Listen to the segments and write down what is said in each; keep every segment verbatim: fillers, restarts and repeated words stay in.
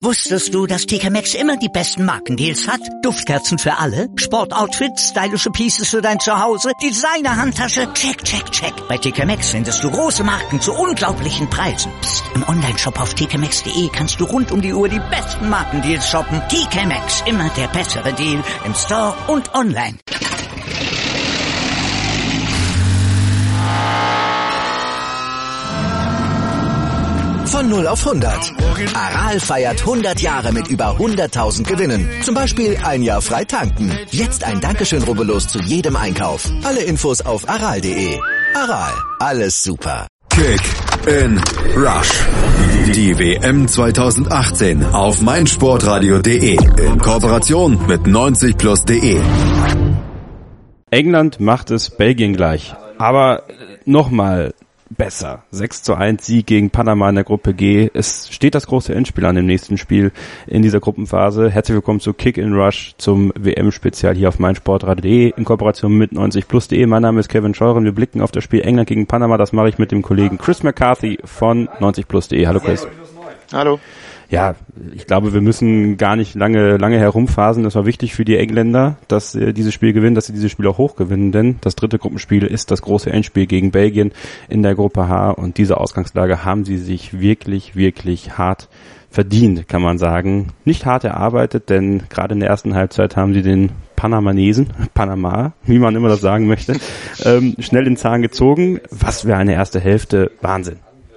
Wusstest du, dass T K Maxx immer die besten Markendeals hat? Duftkerzen für alle, Sportoutfits, stylische Pieces für dein Zuhause, Designer-Handtasche, check, check, check. Bei T K Maxx findest du große Marken zu unglaublichen Preisen. Psst. Im Onlineshop auf t k maxx punkt de kannst du rund um die Uhr die besten Markendeals shoppen. T K Maxx, immer der bessere Deal im Store und online. Von null auf hundert. Aral feiert hundert Jahre mit über hunderttausend Gewinnen. Zum Beispiel ein Jahr frei tanken. Jetzt ein Dankeschön, rubbellos zu jedem Einkauf. Alle Infos auf aral punkt de. Aral, alles super. Kick in Rush. Die W M zwanzig achtzehn auf meinsportradio punkt de in Kooperation mit neunzig plus punkt de. England macht es Belgien gleich. Aber nochmal besser. sechs zu eins Sieg gegen Panama in der Gruppe G. Es steht das große Endspiel an dem nächsten Spiel in dieser Gruppenphase. Herzlich willkommen zu Kick in Rush zum W M-Spezial hier auf meinsportradio punkt de in Kooperation mit neunzig plus punkt de. Mein Name ist Kevin Scheuren. Wir blicken auf das Spiel England gegen Panama. Das mache ich mit dem Kollegen Chris McCarthy von neunzig plus punkt de. Hallo Chris. Hallo. Ja, ich glaube, wir müssen gar nicht lange lange herumphasen. Das war wichtig für die Engländer, dass sie dieses Spiel gewinnen, dass sie dieses Spiel auch hochgewinnen, denn das dritte Gruppenspiel ist das große Endspiel gegen Belgien in der Gruppe H und diese Ausgangslage haben sie sich wirklich, wirklich hart verdient, kann man sagen. Nicht hart erarbeitet, denn gerade in der ersten Halbzeit haben sie den Panamanesen, Panama, wie man immer das sagen möchte, ähm, schnell den Zahn gezogen. Was für eine erste Hälfte, Wahnsinn.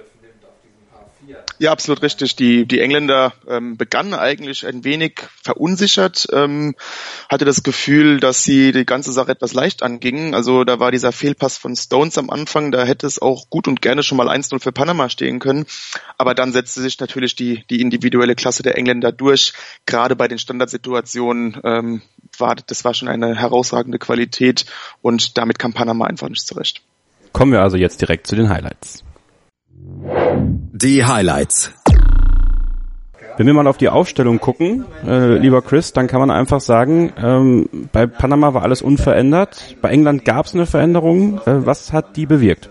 Ja, absolut richtig. Die die Engländer ähm, begannen eigentlich ein wenig verunsichert, ähm, hatte das Gefühl, dass sie die ganze Sache etwas leicht angingen. Also da war dieser Fehlpass von Stones am Anfang, da hätte es auch gut und gerne schon mal eins null für Panama stehen können. Aber dann setzte sich natürlich die die individuelle Klasse der Engländer durch. Gerade bei den Standardsituationen ähm, war das war schon eine herausragende Qualität und damit kam Panama einfach nicht zurecht. Kommen wir also jetzt direkt zu den Highlights. Die Highlights. Wenn wir mal auf die Aufstellung gucken, äh, lieber Chris, dann kann man einfach sagen, ähm, bei Panama war alles unverändert. Bei England gab es eine Veränderung. Äh, was hat die bewirkt?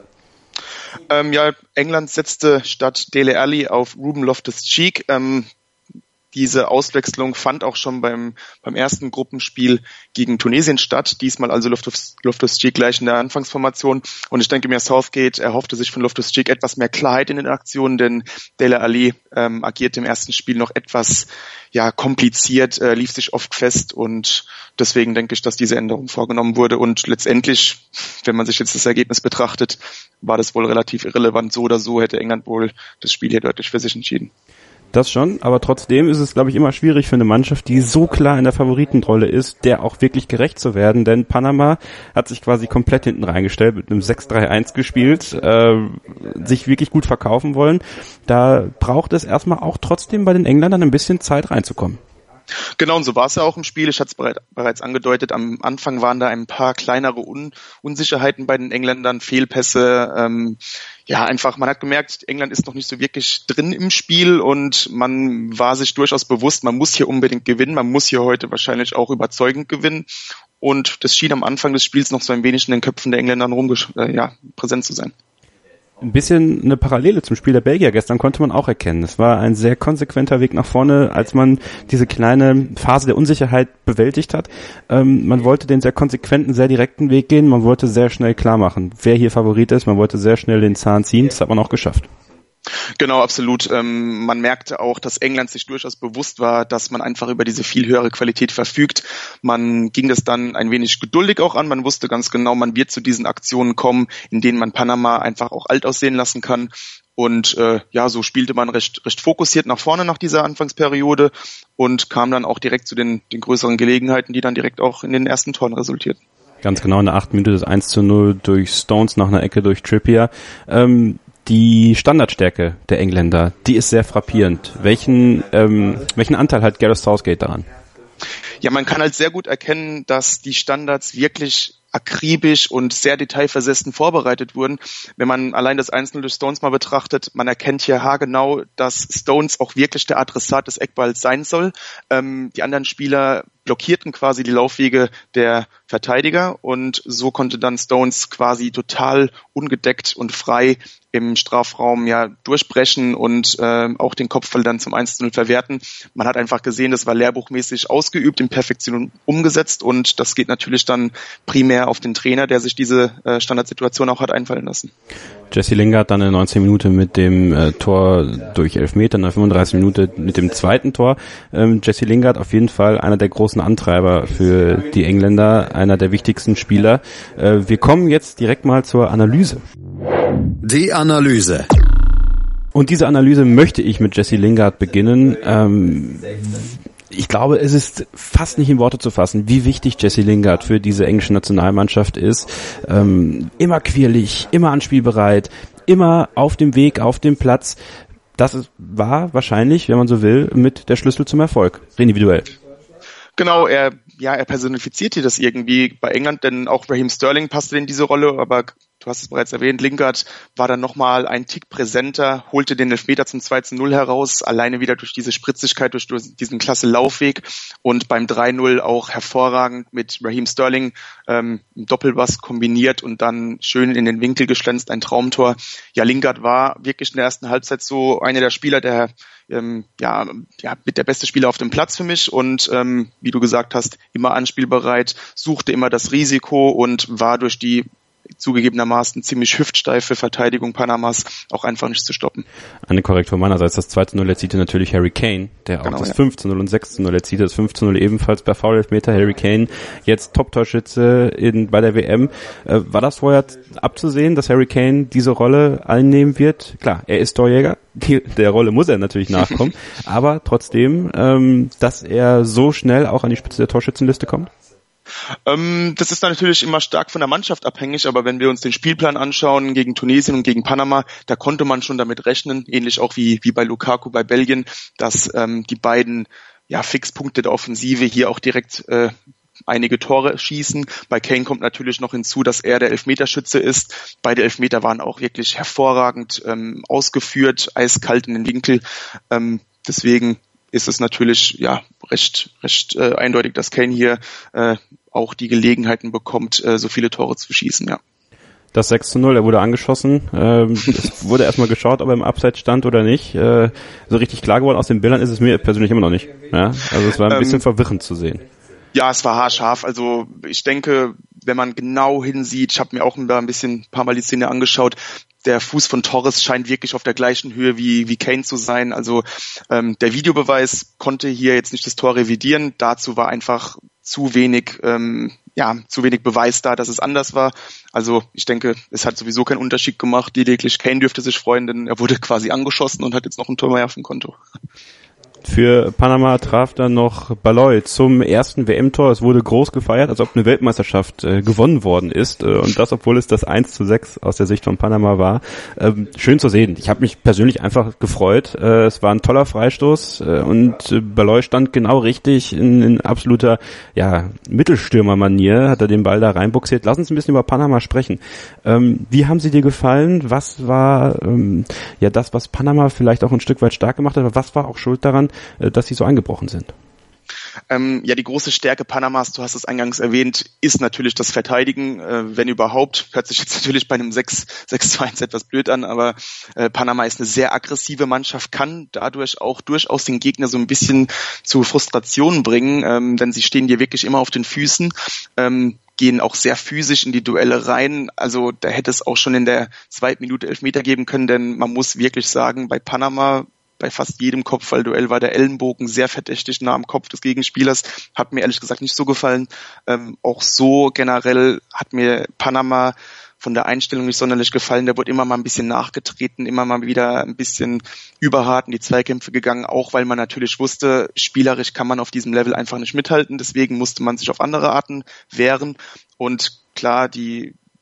Ähm, ja, England setzte statt Dele Alli auf Ruben Loftus-Cheek. Ähm, Diese Auswechslung fand auch schon beim beim ersten Gruppenspiel gegen Tunesien statt. Diesmal also Loftus, Loftus-Cheek gleich in der Anfangsformation. Und ich denke mir, Southgate erhoffte sich von Loftus-Cheek etwas mehr Klarheit in den Aktionen, denn Dele Alli ähm, agierte im ersten Spiel noch etwas ja kompliziert, äh, lief sich oft fest und deswegen denke ich, dass diese Änderung vorgenommen wurde. Und letztendlich, wenn man sich jetzt das Ergebnis betrachtet, war das wohl relativ irrelevant. So oder so hätte England wohl das Spiel hier deutlich für sich entschieden. Das schon, aber trotzdem ist es, glaube ich, immer schwierig für eine Mannschaft, die so klar in der Favoritenrolle ist, der auch wirklich gerecht zu werden, denn Panama hat sich quasi komplett hinten reingestellt, mit einem sechs drei eins gespielt, äh, sich wirklich gut verkaufen wollen. Da braucht es erstmal auch trotzdem bei den Engländern ein bisschen Zeit reinzukommen. Genau, und so war es ja auch im Spiel. Ich hatte es bereits angedeutet, am Anfang waren da ein paar kleinere Un- Unsicherheiten bei den Engländern, Fehlpässe, ähm, ja, einfach, man hat gemerkt, England ist noch nicht so wirklich drin im Spiel und man war sich durchaus bewusst, man muss hier unbedingt gewinnen, man muss hier heute wahrscheinlich auch überzeugend gewinnen und das schien am Anfang des Spiels noch so ein wenig in den Köpfen der Engländer rumgesch- äh, ja, präsent zu sein. Ein bisschen eine Parallele zum Spiel der Belgier gestern konnte man auch erkennen. Es war ein sehr konsequenter Weg nach vorne, als man diese kleine Phase der Unsicherheit bewältigt hat. Ähm, man wollte den sehr konsequenten, sehr direkten Weg gehen. Man wollte sehr schnell klar machen, wer hier Favorit ist. Man wollte sehr schnell den Zahn ziehen. Das hat man auch geschafft. Genau, absolut. Ähm, man merkte auch, dass England sich durchaus bewusst war, dass man einfach über diese viel höhere Qualität verfügt. Man ging das dann ein wenig geduldig auch an. Man wusste ganz genau, man wird zu diesen Aktionen kommen, in denen man Panama einfach auch alt aussehen lassen kann. Und äh, ja, so spielte man recht recht fokussiert nach vorne nach dieser Anfangsperiode und kam dann auch direkt zu den, den größeren Gelegenheiten, die dann direkt auch in den ersten Toren resultierten. Ganz genau, in der achten Minute das eins zu null durch Stones nach einer Ecke durch Trippier. Ähm, Die Standardstärke der Engländer, die ist sehr frappierend. Welchen ähm, welchen Anteil hat Gareth Southgate daran? Ja, man kann halt sehr gut erkennen, dass die Standards wirklich akribisch und sehr detailversessen vorbereitet wurden. Wenn man allein das eins null durch Stones mal betrachtet, man erkennt hier haargenau, dass Stones auch wirklich der Adressat des Eckballs sein soll. Ähm, die anderen Spieler blockierten quasi die Laufwege der Verteidiger und so konnte dann Stones quasi total ungedeckt und frei im Strafraum ja durchbrechen und äh, auch den Kopfball dann zum eins zu null verwerten. Man hat einfach gesehen, das war lehrbuchmäßig ausgeübt, in Perfektion umgesetzt und das geht natürlich dann primär auf den Trainer, der sich diese äh, Standardsituation auch hat einfallen lassen. Jesse Lingard dann in der neunzehnten Minute mit dem äh, Tor durch Elfmeter, in der fünfunddreißigsten Minute mit dem zweiten Tor. Ähm, Jesse Lingard auf jeden Fall einer der großen Antreiber für die Engländer, einer der wichtigsten Spieler. Äh, wir kommen jetzt direkt mal zur Analyse. Die Analyse. Und diese Analyse möchte ich mit Jesse Lingard beginnen. Ähm, ich glaube, es ist fast nicht in Worte zu fassen, wie wichtig Jesse Lingard für diese englische Nationalmannschaft ist. Ähm, immer quirlig, immer anspielbereit, immer auf dem Weg, auf dem Platz. Das ist, war wahrscheinlich, wenn man so will, mit der Schlüssel zum Erfolg, individuell. Genau, er, ja, er personifiziert hier das irgendwie bei England, denn auch Raheem Sterling passte in diese Rolle, aber du hast es bereits erwähnt, Lingard war dann nochmal ein Tick präsenter, holte den Elfmeter zum zwei zu null heraus, alleine wieder durch diese Spritzigkeit, durch diesen klasse Laufweg und beim drei null auch hervorragend mit Raheem Sterling ähm, im Doppelpass kombiniert und dann schön in den Winkel geschlänzt, ein Traumtor. Ja, Lingard war wirklich in der ersten Halbzeit so einer der Spieler, der ähm, ja, ja mit der beste Spieler auf dem Platz für mich und ähm, wie du gesagt hast, immer anspielbereit, suchte immer das Risiko und war durch die zugegebenermaßen ziemlich hüftsteife Verteidigung Panamas auch einfach nicht zu stoppen. Eine Korrektur meinerseits, das zwei zu null erzielte natürlich Harry Kane, der auch genau, das ja. fünf zu null und sechs zu null erzielte, das fünf zu null ebenfalls bei Foul-Elfmeter. Harry Kane, jetzt Top-Torschütze in, bei der W M. Äh, war das vorher abzusehen, dass Harry Kane diese Rolle einnehmen wird? Klar, er ist Torjäger, die, der Rolle muss er natürlich nachkommen, aber trotzdem, ähm, dass er so schnell auch an die Spitze der Torschützenliste kommt? Ähm, das ist natürlich immer stark von der Mannschaft abhängig, aber wenn wir uns den Spielplan anschauen gegen Tunesien und gegen Panama, da konnte man schon damit rechnen, ähnlich auch wie wie bei Lukaku bei Belgien, dass ähm, die beiden ja Fixpunkte der Offensive hier auch direkt äh, einige Tore schießen. Bei Kane kommt natürlich noch hinzu, dass er der Elfmeterschütze ist. Beide Elfmeter waren auch wirklich hervorragend ähm, ausgeführt, eiskalt in den Winkel. Ähm, deswegen ist es natürlich ja recht recht äh, eindeutig, dass Kane hier äh, auch die Gelegenheiten bekommt, äh, so viele Tore zu schießen, ja. Das sechs zu null, er wurde angeschossen. Ähm, es wurde erstmal geschaut, ob er im Abseits stand oder nicht. Äh, so richtig klar geworden aus den Bildern ist es mir persönlich immer noch nicht. Ja? Also es war ein ähm, bisschen verwirrend zu sehen. Ja, es war haarscharf. Also ich denke, wenn man genau hinsieht, ich habe mir auch ein bisschen ein paar Mal die Szene angeschaut, der Fuß von Torres scheint wirklich auf der gleichen Höhe wie wie Kane zu sein. Also ähm, der Videobeweis konnte hier jetzt nicht das Tor revidieren. Dazu war einfach zu wenig, ähm, ja, zu wenig Beweis da, dass es anders war. Also ich denke, es hat sowieso keinen Unterschied gemacht. Lediglich Kane dürfte sich freuen, denn er wurde quasi angeschossen und hat jetzt noch ein Tor mehr auf dem Konto. Für Panama traf dann noch Balloy zum ersten W M-Tor. Es wurde groß gefeiert, als ob eine Weltmeisterschaft äh, gewonnen worden ist. Äh, und das, obwohl es das eins zu sechs aus der Sicht von Panama war. Ähm, schön zu sehen. Ich habe mich persönlich einfach gefreut. Äh, es war ein toller Freistoß äh, und äh, Balloy stand genau richtig in, in absoluter ja, Mittelstürmer-Manier, hat er den Ball da reinbuxiert. Lass uns ein bisschen über Panama sprechen. Ähm, wie haben sie dir gefallen? Was war ähm, ja das, was Panama vielleicht auch ein Stück weit stark gemacht hat, aber was war auch schuld daran, dass sie so eingebrochen sind? Ähm, ja, die große Stärke Panamas, du hast es eingangs erwähnt, ist natürlich das Verteidigen, äh, wenn überhaupt. Hört sich jetzt natürlich bei einem sechs zu eins etwas blöd an, aber äh, Panama ist eine sehr aggressive Mannschaft, kann dadurch auch durchaus den Gegner so ein bisschen zu Frustration bringen, ähm, denn sie stehen dir wirklich immer auf den Füßen, ähm, gehen auch sehr physisch in die Duelle rein. Also da hätte es auch schon in der zweiten Minute Elfmeter geben können, denn man muss wirklich sagen, bei Panama bei fast jedem Kopfballduell war der Ellenbogen sehr verdächtig nah am Kopf des Gegenspielers. Hat mir ehrlich gesagt nicht so gefallen. Ähm, auch so generell hat mir Panama von der Einstellung nicht sonderlich gefallen. Der wurde immer mal ein bisschen nachgetreten, immer mal wieder ein bisschen überhart in die Zweikämpfe gegangen, auch weil man natürlich wusste, spielerisch kann man auf diesem Level einfach nicht mithalten. Deswegen musste man sich auf andere Arten wehren. Und klar, die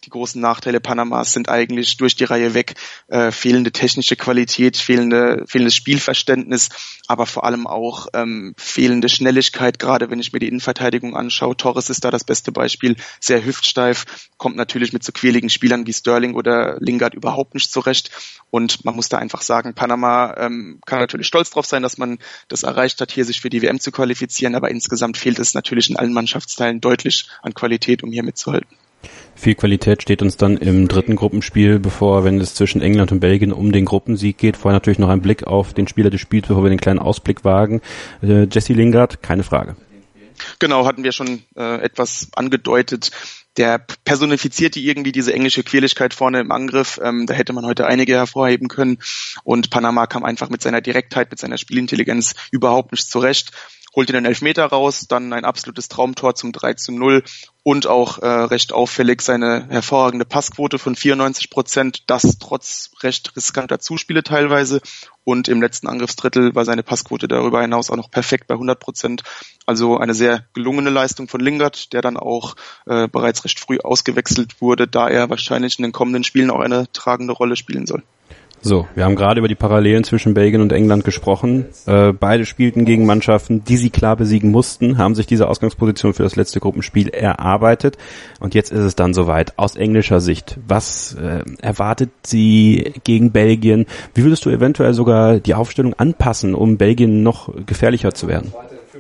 die großen Nachteile Panamas sind eigentlich durch die Reihe weg äh, fehlende technische Qualität, fehlende, fehlendes Spielverständnis, aber vor allem auch ähm, fehlende Schnelligkeit, gerade wenn ich mir die Innenverteidigung anschaue. Torres ist da das beste Beispiel, sehr hüftsteif, kommt natürlich mit so quäligen Spielern wie Sterling oder Lingard überhaupt nicht zurecht. Und man muss da einfach sagen, Panama ähm, kann natürlich stolz drauf sein, dass man das erreicht hat, hier sich für die W M zu qualifizieren, aber insgesamt fehlt es natürlich in allen Mannschaftsteilen deutlich an Qualität, um hier mitzuhalten. Viel Qualität steht uns dann im dritten Gruppenspiel bevor, wenn es zwischen England und Belgien um den Gruppensieg geht. Vorher natürlich noch ein Blick auf den Spieler des Spiels, bevor wir den kleinen Ausblick wagen. Äh, Jesse Lingard, keine Frage. Genau, hatten wir schon äh, etwas angedeutet. Der personifizierte irgendwie diese englische Quirligkeit vorne im Angriff. Ähm, da hätte man heute einige hervorheben können. Und Panama kam einfach mit seiner Direktheit, mit seiner Spielintelligenz überhaupt nicht zurecht. Holte den Elfmeter raus, dann ein absolutes Traumtor zum drei zu null und auch äh, recht auffällig seine hervorragende Passquote von vierundneunzig Prozent, das trotz recht riskanter Zuspiele teilweise. Und im letzten Angriffsdrittel war seine Passquote darüber hinaus auch noch perfekt bei hundert Prozent. Also eine sehr gelungene Leistung von Lingard, der dann auch äh, bereits recht früh ausgewechselt wurde, da er wahrscheinlich in den kommenden Spielen auch eine tragende Rolle spielen soll. So, wir haben gerade über die Parallelen zwischen Belgien und England gesprochen. Äh, beide spielten gegen Mannschaften, die sie klar besiegen mussten, haben sich diese Ausgangsposition für das letzte Gruppenspiel erarbeitet. Und jetzt ist es dann soweit. Aus englischer Sicht, was äh, erwartet sie gegen Belgien? Wie würdest du eventuell sogar die Aufstellung anpassen, um Belgien noch gefährlicher zu werden?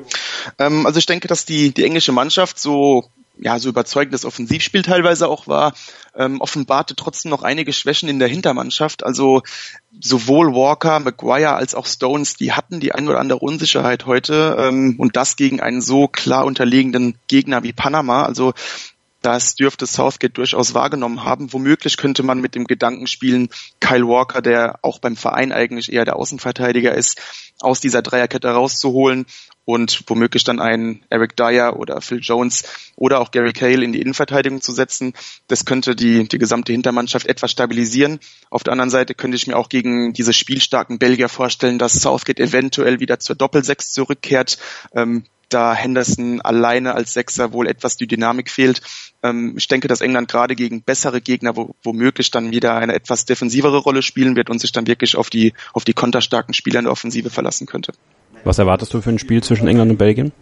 Ähm, also ich denke, dass die, die englische Mannschaft so ja, so überzeugendes Offensivspiel teilweise auch war, ähm, offenbarte trotzdem noch einige Schwächen in der Hintermannschaft. Also sowohl Walker, Maguire als auch Stones, die hatten die ein oder andere Unsicherheit heute ähm, und das gegen einen so klar unterlegenen Gegner wie Panama. Also das dürfte Southgate durchaus wahrgenommen haben. Womöglich könnte man mit dem Gedanken spielen, Kyle Walker, der auch beim Verein eigentlich eher der Außenverteidiger ist, aus dieser Dreierkette rauszuholen und womöglich dann einen Eric Dyer oder Phil Jones oder auch Gary Cahill in die Innenverteidigung zu setzen. Das könnte die, die gesamte Hintermannschaft etwas stabilisieren. Auf der anderen Seite könnte ich mir auch gegen diese spielstarken Belgier vorstellen, dass Southgate eventuell wieder zur Doppelsechs zurückkehrt, ähm, da Henderson alleine als Sechser wohl etwas die Dynamik fehlt. Ähm, ich denke, dass England gerade gegen bessere Gegner wo, womöglich dann wieder eine etwas defensivere Rolle spielen wird und sich dann wirklich auf die, auf die konterstarken Spieler in der Offensive verlassen könnte. Was erwartest du für ein Spiel zwischen England und Belgien?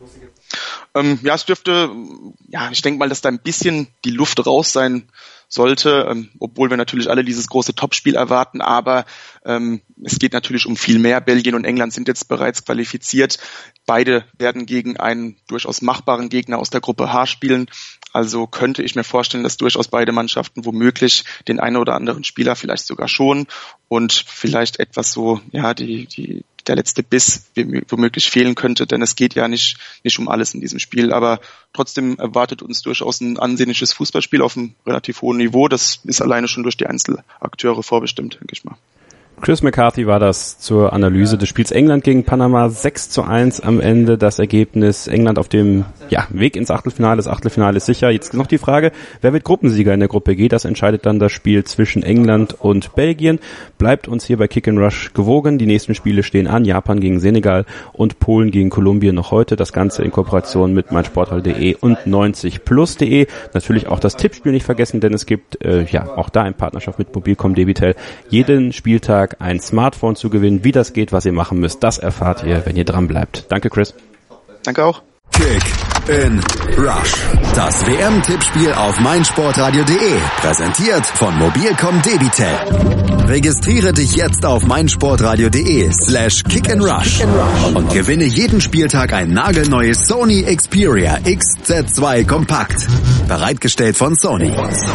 Ähm, ja, es dürfte, ja, ich denke mal, dass da ein bisschen die Luft raus sein sollte, ähm, obwohl wir natürlich alle dieses große Topspiel erwarten, aber ähm, es geht natürlich um viel mehr. Belgien und England sind jetzt bereits qualifiziert. Beide werden gegen einen durchaus machbaren Gegner aus der Gruppe H spielen. Also könnte ich mir vorstellen, dass durchaus beide Mannschaften womöglich den einen oder anderen Spieler vielleicht sogar schon und vielleicht etwas so, ja, die, die, der letzte Biss womöglich fehlen könnte, denn es geht ja nicht, nicht um alles in diesem Spiel, aber trotzdem erwartet uns durchaus ein ansehnliches Fußballspiel auf einem relativ hohen Niveau. Das ist alleine schon durch die Einzelakteure vorbestimmt, denke ich mal. Chris McCarthy war das zur Analyse des Spiels England gegen Panama. sechs zu eins am Ende das Ergebnis. England auf dem ja, Weg ins Achtelfinale. Das Achtelfinale ist sicher. Jetzt noch die Frage, wer wird Gruppensieger in der Gruppe G? Das entscheidet dann das Spiel zwischen England und Belgien. Bleibt uns hier bei Kick and Rush gewogen. Die nächsten Spiele stehen an. Japan gegen Senegal und Polen gegen Kolumbien noch heute. Das Ganze in Kooperation mit meinsportal punkt de und neunzig plus punkt de. Natürlich auch das Tippspiel nicht vergessen, denn es gibt äh, ja auch da in Partnerschaft mit Mobilcom Debitel jeden Spieltag ein Smartphone zu gewinnen. Wie das geht, was ihr machen müsst, das erfahrt ihr, wenn ihr dran bleibt. Danke, Chris. Danke auch. Kick in Rush. Das W M-Tippspiel auf meinsportradio punkt de. Präsentiert von Mobilcom Debitel. Registriere dich jetzt auf meinsportradio punkt de slash kick and rush und gewinne jeden Spieltag ein nagelneues Sony Xperia X Z zwei Kompakt. Bereitgestellt von Sony.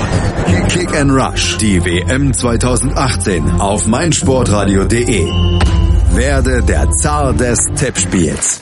Kick and Rush. Die W M zwanzig achtzehn auf meinsportradio punkt de. Werde der Zar des Tippspiels.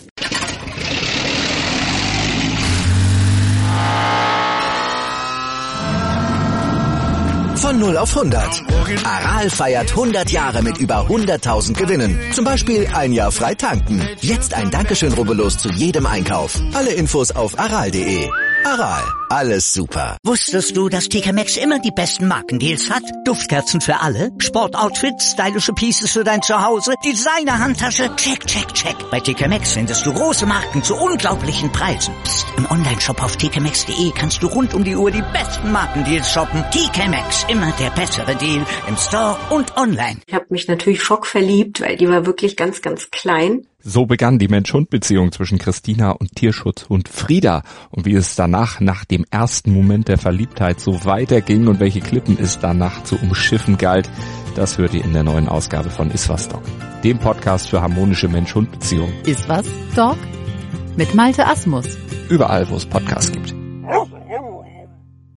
Von null auf hundert. Aral feiert hundert Jahre mit über hunderttausend Gewinnen. Zum Beispiel ein Jahr frei tanken. Jetzt ein Dankeschön, rubbellos zu jedem Einkauf. Alle Infos auf aral punkt de. Aral, alles super. Wusstest du, dass T K Maxx immer die besten Markendeals hat? Duftkerzen für alle, Sportoutfits, stylische Pieces für dein Zuhause, Designer-Handtasche, check, check, check. Bei T K Maxx findest du große Marken zu unglaublichen Preisen. Psst. Im Onlineshop auf t k maxx punkt d e kannst du rund um die Uhr die besten Markendeals shoppen. T K Maxx, immer der bessere Deal im Store und online. Ich habe mich natürlich schockverliebt, weil die war wirklich ganz, ganz klein. So begann die Mensch-Hund-Beziehung zwischen Christina und Tierschutzhund Frieda. Und wie es danach, nach dem ersten Moment der Verliebtheit, so weiterging und welche Klippen es danach zu umschiffen galt, das hört ihr in der neuen Ausgabe von Iswas Dog, dem Podcast für harmonische Mensch-Hund-Beziehungen. Iswas Dog mit Malte Asmus. Überall, wo es Podcasts gibt.